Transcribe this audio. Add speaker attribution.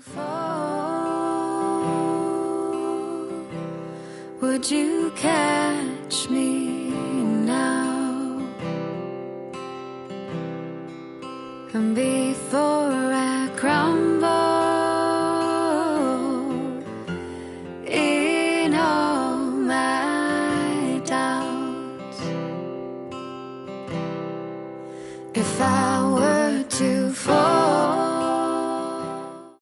Speaker 1: fall, would you catch me now? And before I crumble in all my doubts, if I